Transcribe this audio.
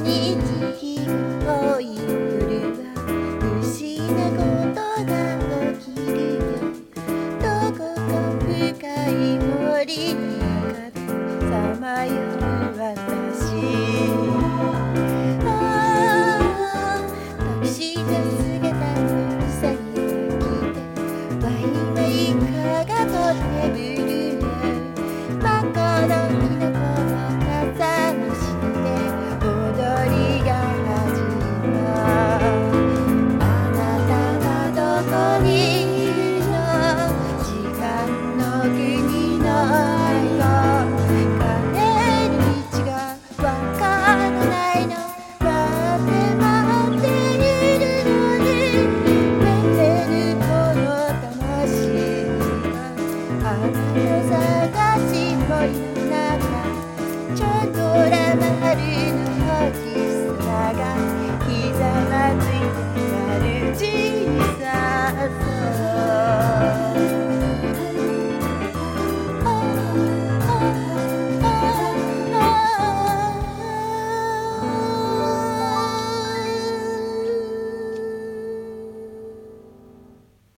日多い夜は不思議なことが起きるよ。どこか深い森の中でさまよう私。タクシーが過ぎたのウサギが来てワイワイ蚊が飛んでブルー真っ赤なキノコの傘の下で踊りが始まる。あなたはどこにいるの？時間の国の愛を帰る道がわからないの。待っているのに眠れるこの魂はあなた探し森の中チョコラマルの